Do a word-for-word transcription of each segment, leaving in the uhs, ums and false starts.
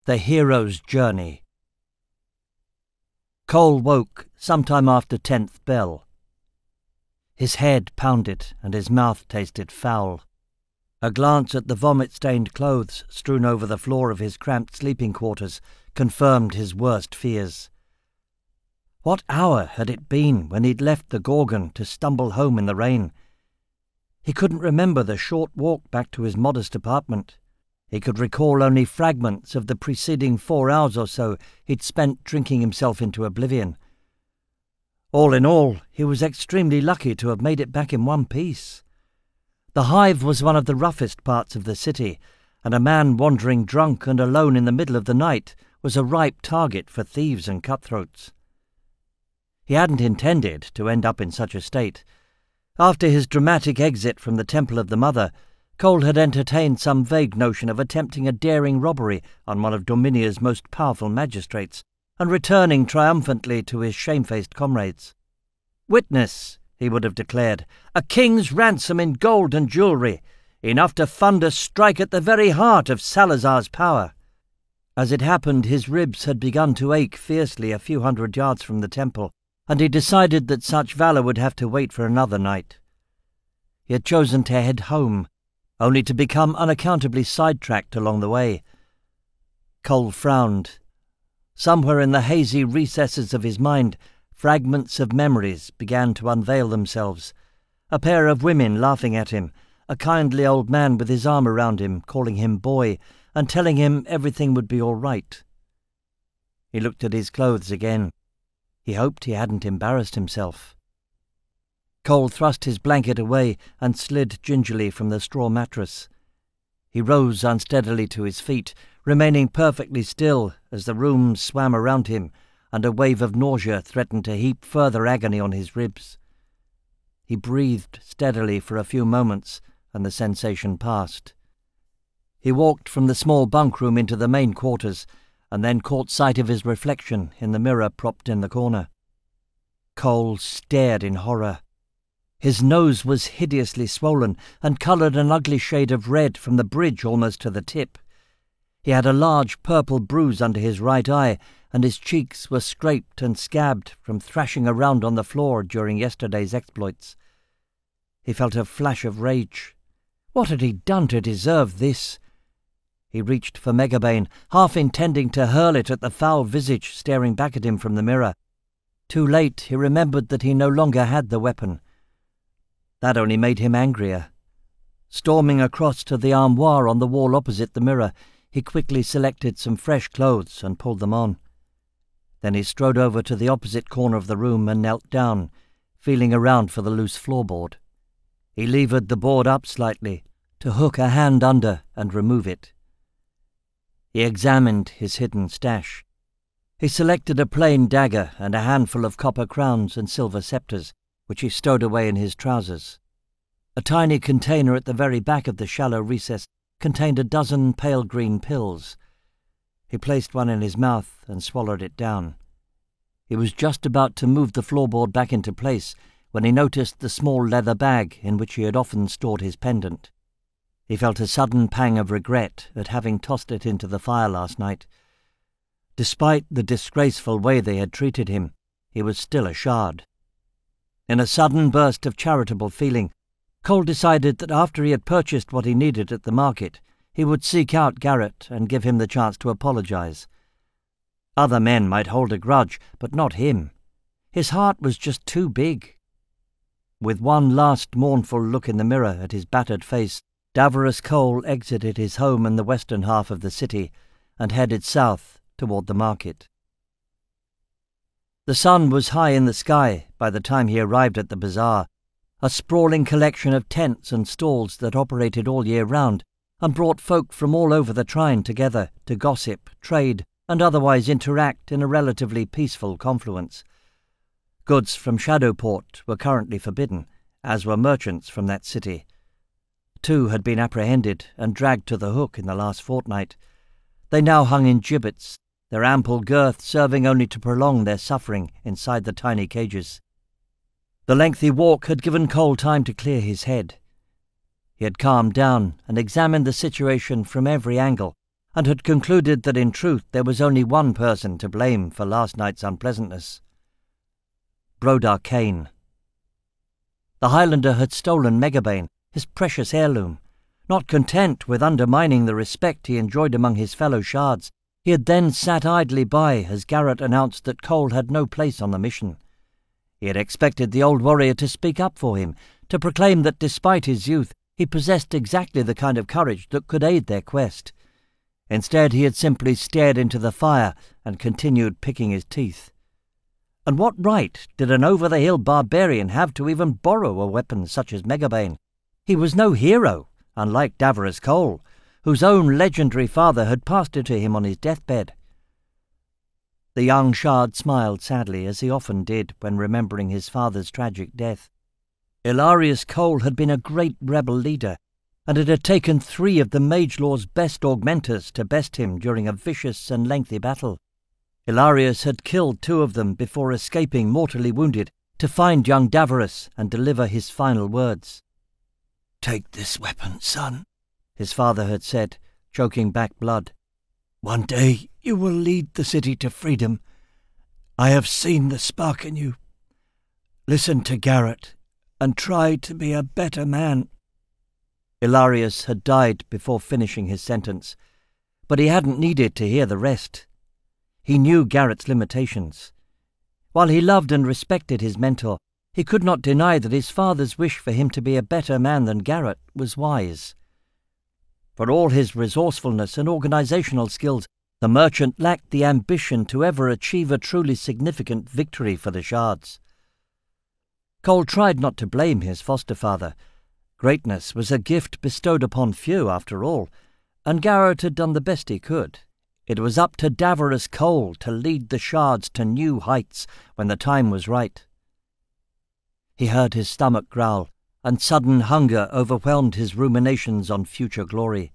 The Hero's Journey. Cole woke sometime after tenth bell. His head pounded and his mouth tasted foul. A glance at the vomit-stained clothes strewn over the floor of his cramped sleeping quarters confirmed his worst fears. What hour had it been when he'd left the Gorgon to stumble home in the rain? He couldn't remember the short walk back to his modest apartment. He could recall only fragments of the preceding four hours or so he'd spent drinking himself into oblivion. All in all, he was extremely lucky to have made it back in one piece. The Hive was one of the roughest parts of the city, and a man wandering drunk and alone in the middle of the night was a ripe target for thieves and cutthroats. He hadn't intended to end up in such a state. After his dramatic exit from the Temple of the Mother, Cole had entertained some vague notion of attempting a daring robbery on one of Dominia's most powerful magistrates, and returning triumphantly to his shamefaced comrades. "Witness," he would have declared, "a king's ransom in gold and jewellery, enough to fund a strike at the very heart of Salazar's power." As it happened, his ribs had begun to ache fiercely a few hundred yards from the temple, and he decided that such valour would have to wait for another night. He had chosen to head home, only to become unaccountably sidetracked along the way. Cole frowned. Somewhere in the hazy recesses of his mind, fragments of memories began to unveil themselves. A pair of women laughing at him, a kindly old man with his arm around him, calling him boy, and telling him everything would be all right. He looked at his clothes again. He hoped he hadn't embarrassed himself. Cole thrust his blanket away and slid gingerly from the straw mattress. He rose unsteadily to his feet, remaining perfectly still as the room swam around him and a wave of nausea threatened to heap further agony on his ribs. He breathed steadily for a few moments and the sensation passed. He walked from the small bunk room into the main quarters and then caught sight of his reflection in the mirror propped in the corner. Cole stared in horror. His nose was hideously swollen and coloured an ugly shade of red from the bridge almost to the tip. He had a large purple bruise under his right eye, and his cheeks were scraped and scabbed from thrashing around on the floor during yesterday's exploits. He felt a flash of rage. What had he done to deserve this? He reached for Megabane, half intending to hurl it at the foul visage staring back at him from the mirror. Too late, he remembered that he no longer had the weapon. That only made him angrier. Storming across to the armoire on the wall opposite the mirror, he quickly selected some fresh clothes and pulled them on. Then he strode over to the opposite corner of the room and knelt down, feeling around for the loose floorboard. He levered the board up slightly to hook a hand under and remove it. He examined his hidden stash. He selected a plain dagger and a handful of copper crowns and silver sceptres, which he stowed away in his trousers. A tiny container at the very back of the shallow recess contained a dozen pale green pills. He placed one in his mouth and swallowed it down. He was just about to move the floorboard back into place when he noticed the small leather bag in which he had often stored his pendant. He felt a sudden pang of regret at having tossed it into the fire last night. Despite the disgraceful way they had treated him, he was still a shard. In a sudden burst of charitable feeling, Cole decided that after he had purchased what he needed at the market, he would seek out Garrett and give him the chance to apologize. Other men might hold a grudge, but not him. His heart was just too big. With one last mournful look in the mirror at his battered face, Davros Cole exited his home in the western half of the city and headed south toward the market. The sun was high in the sky by the time he arrived at the bazaar, a sprawling collection of tents and stalls that operated all year round and brought folk from all over the Trine together to gossip, trade, and otherwise interact in a relatively peaceful confluence. Goods from Shadowport were currently forbidden, as were merchants from that city. Two had been apprehended and dragged to the hook in the last fortnight. They now hung in gibbets, their ample girth serving only to prolong their suffering inside the tiny cages. The lengthy walk had given Cole time to clear his head. He had calmed down and examined the situation from every angle and had concluded that in truth there was only one person to blame for last night's unpleasantness. Brodar Kane. The Highlander had stolen Megabain, his precious heirloom. Not content with undermining the respect he enjoyed among his fellow shards, he had then sat idly by as Garrett announced that Cole had no place on the mission. He had expected the old warrior to speak up for him, to proclaim that despite his youth he possessed exactly the kind of courage that could aid their quest. Instead he had simply stared into the fire and continued picking his teeth. And what right did an over-the-hill barbarian have to even borrow a weapon such as Megabain? He was no hero, unlike Davros Cole, whose own legendary father had passed it to him on his deathbed. The young shard smiled sadly, as he often did when remembering his father's tragic death. Ilarius Cole had been a great rebel leader, and it had taken three of the Mage Lord's best augmenters to best him during a vicious and lengthy battle. Ilarius had killed two of them before escaping mortally wounded to find young Davros and deliver his final words. "Take this weapon, son," his father had said, choking back blood. "One day you will lead the city to freedom. I have seen the spark in you. Listen to Garrett and try to be a better man." Ilarius had died before finishing his sentence, but he hadn't needed to hear the rest. He knew Garrett's limitations. While he loved and respected his mentor, he could not deny that his father's wish for him to be a better man than Garrett was wise. For all his resourcefulness and organizational skills, the merchant lacked the ambition to ever achieve a truly significant victory for the shards. Cole tried not to blame his foster father. Greatness was a gift bestowed upon few, after all, and Garrett had done the best he could. It was up to Davros Cole to lead the shards to new heights when the time was right. He heard his stomach growl, and sudden hunger overwhelmed his ruminations on future glory.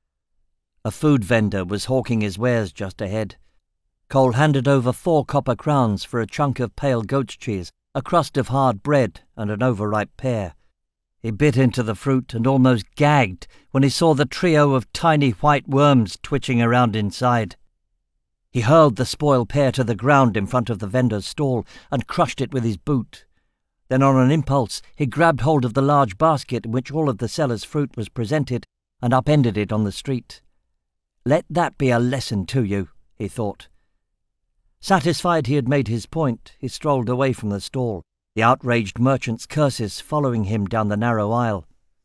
A food vendor was hawking his wares just ahead. Cole handed over four copper crowns for a chunk of pale goat's cheese, a crust of hard bread, and an overripe pear. He bit into the fruit and almost gagged when he saw the trio of tiny white worms twitching around inside. He hurled the spoiled pear to the ground in front of the vendor's stall and crushed it with his boot. Then on an impulse he grabbed hold of the large basket in which all of the seller's fruit was presented and upended it on the street. "Let that be a lesson to you," he thought. Satisfied he had made his point, he strolled away from the stall, the outraged merchant's curses following him down the narrow aisle.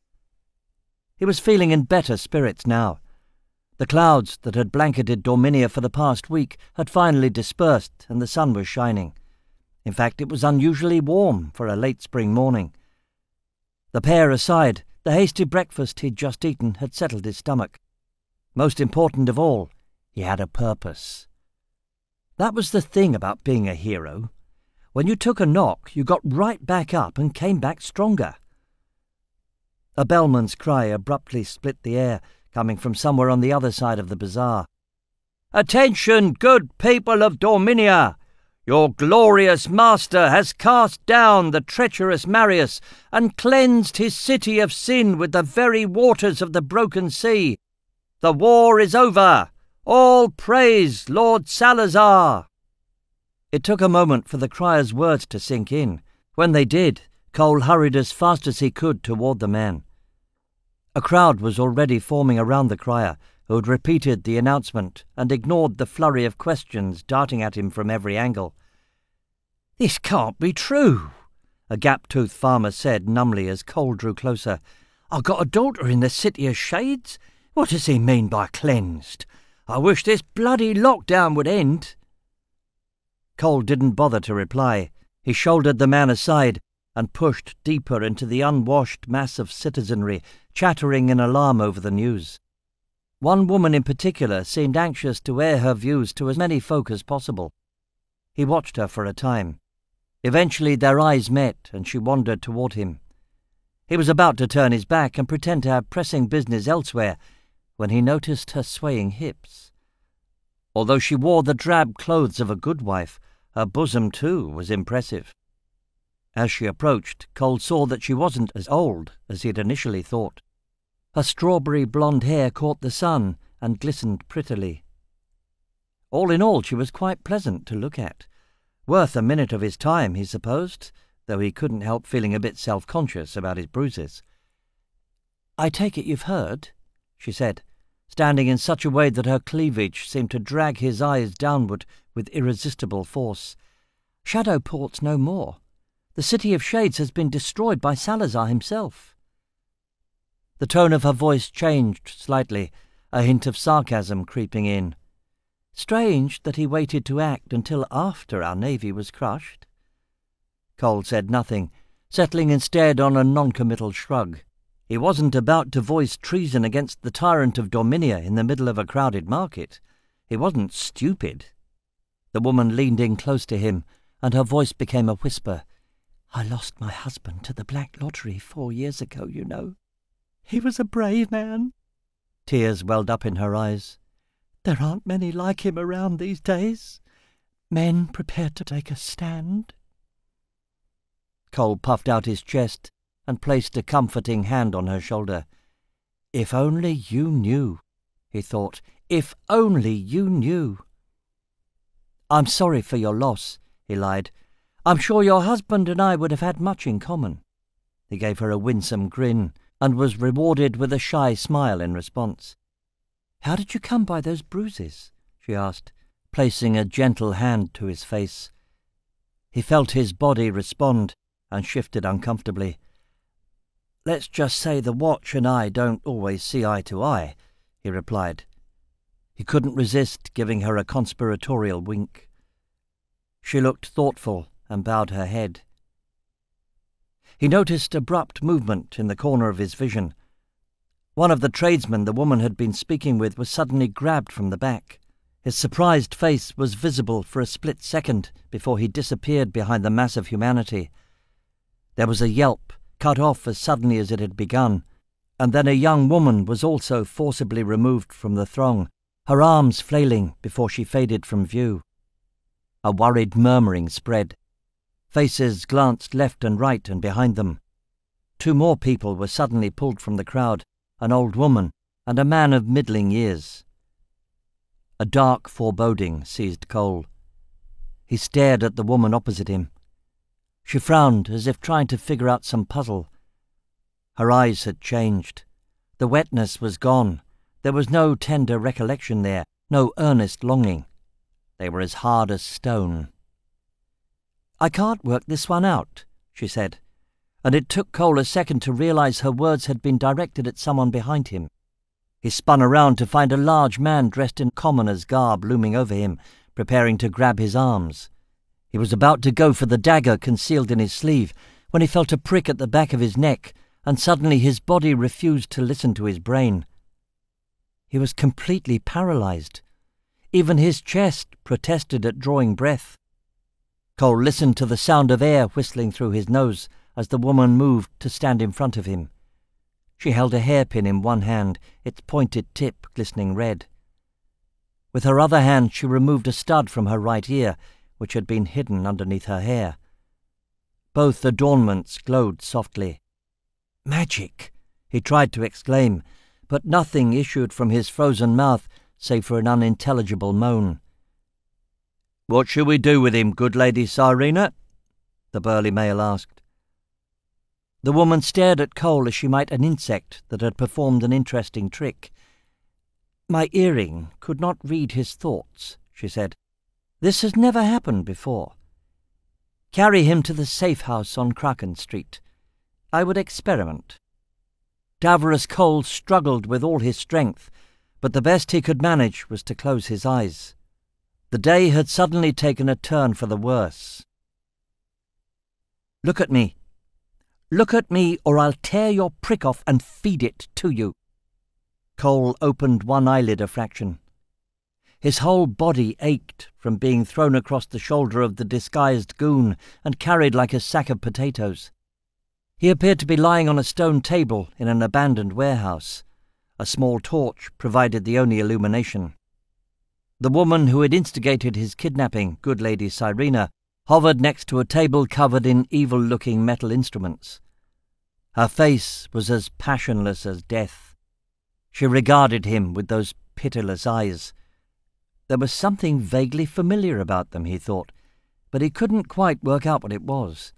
He was feeling in better spirits now. The clouds that had blanketed Dorminia for the past week had finally dispersed and the sun was shining. In fact, it was unusually warm for a late spring morning. The pear aside, the hasty breakfast he'd just eaten had settled his stomach. Most important of all, he had a purpose. That was the thing about being a hero. When you took a knock, you got right back up and came back stronger. A bellman's cry abruptly split the air, coming from somewhere on the other side of the bazaar. "Attention, good people of Dorminia! Your glorious master has cast down the treacherous Marius and cleansed his city of sin with the very waters of the broken sea. The war is over! All praise Lord Salazar!" It took a moment for the crier's words to sink in. When they did, Cole hurried as fast as he could toward the man. A crowd was already forming around the crier, who had repeated the announcement and ignored the flurry of questions darting at him from every angle. "This can't be true," a gap-toothed farmer said numbly as Cole drew closer. "I've got a daughter in the City of Shades. What does he mean by cleansed? I wish this bloody lockdown would end." Cole didn't bother to reply. He shouldered the man aside and pushed deeper into the unwashed mass of citizenry, chattering in alarm over the news. One woman in particular seemed anxious to air her views to as many folk as possible. He watched her for a time. Eventually their eyes met and she wandered toward him. He was about to turn his back and pretend to have pressing business elsewhere when he noticed her swaying hips. Although she wore the drab clothes of a good wife, her bosom too was impressive. As she approached, Cole saw that she wasn't as old as he had initially thought. Her strawberry blonde hair caught the sun and glistened prettily. All in all, she was quite pleasant to look at. Worth a minute of his time, he supposed, though he couldn't help feeling a bit self-conscious about his bruises. "I take it you've heard," she said, standing in such a way that her cleavage seemed to drag his eyes downward with irresistible force. "Shadowport's no more. The City of Shades has been destroyed by Salazar himself." The tone of her voice changed slightly, a hint of sarcasm creeping in. "Strange that he waited to act until after our navy was crushed." Cole said nothing, settling instead on a noncommittal shrug. He wasn't about to voice treason against the tyrant of Dorminia in the middle of a crowded market. He wasn't stupid. The woman leaned in close to him, and her voice became a whisper. "I lost my husband to the Black Lottery four years ago, you know. He was a brave man." Tears welled up in her eyes. "There aren't many like him around these days. Men prepared to take a stand." Cole puffed out his chest and placed a comforting hand on her shoulder. "If only you knew," he thought. "If only you knew." "I'm sorry for your loss," he lied. "I'm sure your husband and I would have had much in common." He gave her a winsome grin, and was rewarded with a shy smile in response. "How did you come by those bruises?" she asked, placing a gentle hand to his face. He felt his body respond and shifted uncomfortably. "Let's just say the watch and I don't always see eye to eye," he replied. He couldn't resist giving her a conspiratorial wink. She looked thoughtful and bowed her head. He noticed abrupt movement in the corner of his vision. One of the tradesmen the woman had been speaking with was suddenly grabbed from the back. His surprised face was visible for a split second before he disappeared behind the mass of humanity. There was a yelp, cut off as suddenly as it had begun, and then a young woman was also forcibly removed from the throng, her arms flailing before she faded from view. A worried murmuring spread. Faces glanced left and right and behind them. Two more people were suddenly pulled from the crowd, an old woman and a man of middling years. A dark foreboding seized Cole. He stared at the woman opposite him. She frowned as if trying to figure out some puzzle. Her eyes had changed. The wetness was gone. There was no tender recollection there, no earnest longing. They were as hard as stone. "I can't work this one out," she said, and it took Cole a second to realize her words had been directed at someone behind him. He spun around to find a large man dressed in commoner's garb looming over him, preparing to grab his arms. He was about to go for the dagger concealed in his sleeve when he felt a prick at the back of his neck, and suddenly his body refused to listen to his brain. He was completely paralyzed. Even his chest protested at drawing breath. Cole listened to the sound of air whistling through his nose as the woman moved to stand in front of him. She held a hairpin in one hand, its pointed tip glistening red. With her other hand she removed a stud from her right ear, which had been hidden underneath her hair. Both adornments glowed softly. "Magic!" he tried to exclaim, but nothing issued from his frozen mouth save for an unintelligible moan. "What shall we do with him, good Lady Cyrena?" the burly male asked. The woman stared at Cole as she might an insect that had performed an interesting trick. "My earring could not read his thoughts," she said. "This has never happened before. Carry him to the safe house on Kraken Street. I would experiment." Davros Cole struggled with all his strength, but the best he could manage was to close his eyes. The day had suddenly taken a turn for the worse. "Look at me. Look at me, or I'll tear your prick off and feed it to you." Cole opened one eyelid a fraction. His whole body ached from being thrown across the shoulder of the disguised goon and carried like a sack of potatoes. He appeared to be lying on a stone table in an abandoned warehouse. A small torch provided the only illumination. The woman who had instigated his kidnapping, good Lady Cyrena, hovered next to a table covered in evil-looking metal instruments. Her face was as passionless as death. She regarded him with those pitiless eyes. There was something vaguely familiar about them, he thought, but he couldn't quite work out what it was.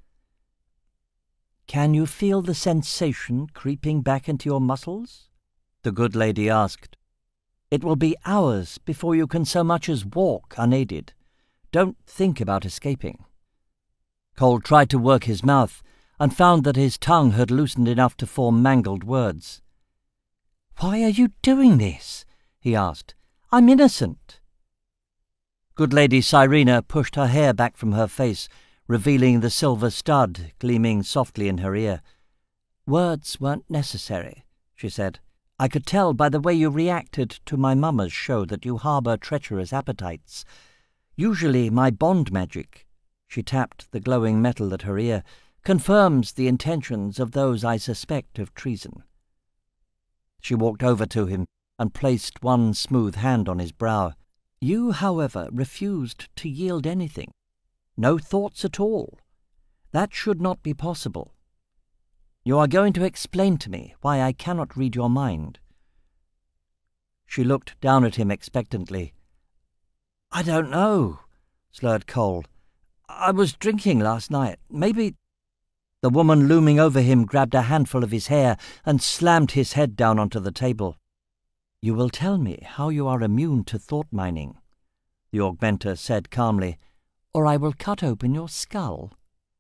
"Can you feel the sensation creeping back into your muscles?" the good lady asked. "It will be hours before you can so much as walk unaided. Don't think about escaping." Cole tried to work his mouth and found that his tongue had loosened enough to form mangled words. "Why are you doing this?" he asked. "I'm innocent." Good Lady Cyrena pushed her hair back from her face, revealing the silver stud gleaming softly in her ear. "Words weren't necessary," she said. "I could tell by the way you reacted to my mamma's show that you harbour treacherous appetites. Usually my bond magic," she tapped the glowing metal at her ear, "confirms the intentions of those I suspect of treason." She walked over to him and placed one smooth hand on his brow. "You, however, refused to yield anything. No thoughts at all. That should not be possible. You are going to explain to me why I cannot read your mind." She looked down at him expectantly. "I don't know," slurred Cole. "I was drinking last night. Maybe—" The woman looming over him grabbed a handful of his hair and slammed his head down onto the table. "You will tell me how you are immune to thought mining," the augmenter said calmly, "or I will cut open your skull."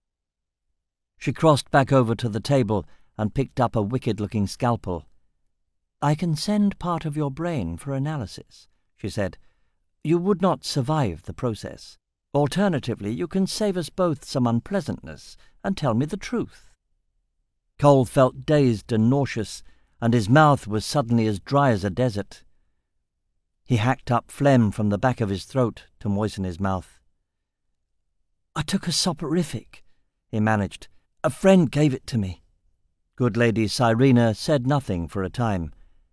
She crossed back over to the table and picked up a wicked-looking scalpel. "I can send part of your brain for analysis," she said. "You would not survive the process. Alternatively, you can save us both some unpleasantness and tell me the truth." Cole felt dazed and nauseous, and his mouth was suddenly as dry as a desert. He hacked up phlegm from the back of his throat to moisten his mouth. "I took a soporific," he managed. "A friend gave it to me." Good Lady Cyrena said nothing for a time.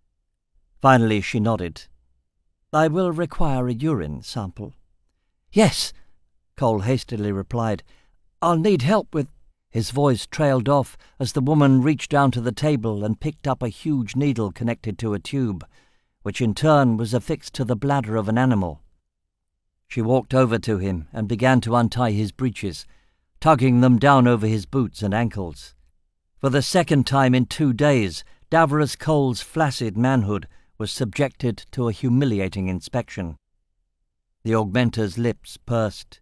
Finally she nodded. "I will require a urine sample." "Yes," Cole hastily replied. "I'll need help with—" His voice trailed off as the woman reached down to the table and picked up a huge needle connected to a tube, which in turn was affixed to the bladder of an animal. She walked over to him and began to untie his breeches, tugging them down over his boots and ankles. For the second time in two days, Davros Cole's flaccid manhood was subjected to a humiliating inspection. The augmenter's lips pursed.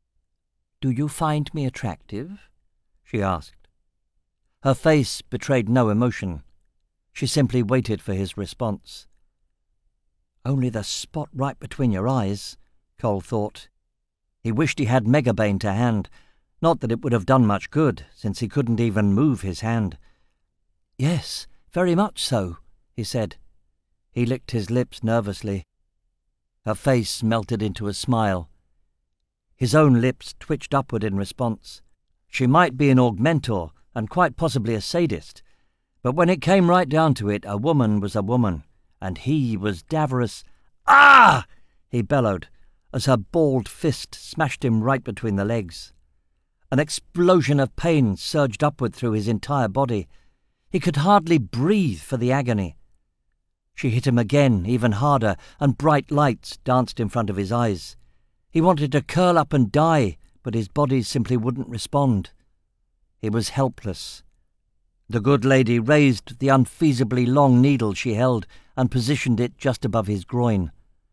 "Do you find me attractive?" she asked. Her face betrayed no emotion. She simply waited for his response. "Only the spot right between your eyes," Cole thought. He wished he had Megabane to hand, not that it would have done much good, since he couldn't even move his hand. "Yes, very much so," he said. He licked his lips nervously. Her face melted into a smile. His own lips twitched upward in response. She might be an augmentor, and quite possibly a sadist, but when it came right down to it, a woman was a woman, and he was Davros. "Ah!" he bellowed, as her balled fist smashed him right between the legs. An explosion of pain surged upward through his entire body. He could hardly breathe for the agony. She hit him again, even harder, and bright lights danced in front of his eyes. He wanted to curl up and die, but his body simply wouldn't respond. He was helpless. The good lady raised the unfeasibly long needle she held and positioned it just above his groin.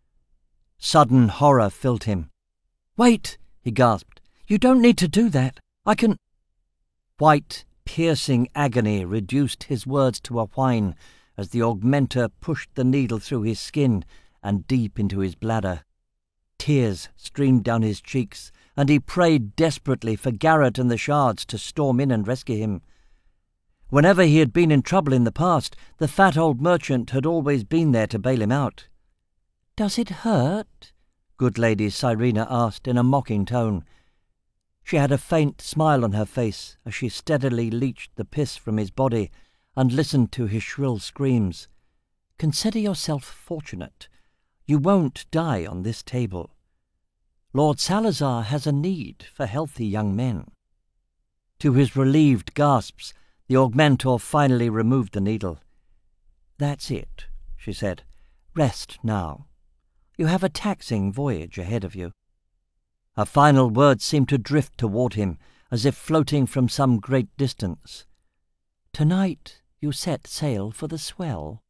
Sudden horror filled him. "Wait," he gasped. "You don't need to do that. I can—" White, piercing agony reduced his words to a whine as the augmenter pushed the needle through his skin and deep into his bladder. Tears streamed down his cheeks, and he prayed desperately for Garrett and the Shards to storm in and rescue him. Whenever he had been in trouble in the past, the fat old merchant had always been there to bail him out. "Does it hurt?" Good Lady Cyrena asked in a mocking tone. She had a faint smile on her face as she steadily leached the piss from his body and listened to his shrill screams. "Consider yourself fortunate. You won't die on this table. Lord Salazar has a need for healthy young men." To his relieved gasps, the augmentor finally removed the needle. "That's it," she said. "Rest now. You have a taxing voyage ahead of you." Her final words seemed to drift toward him, as if floating from some great distance. "Tonight you set sail for the Swell."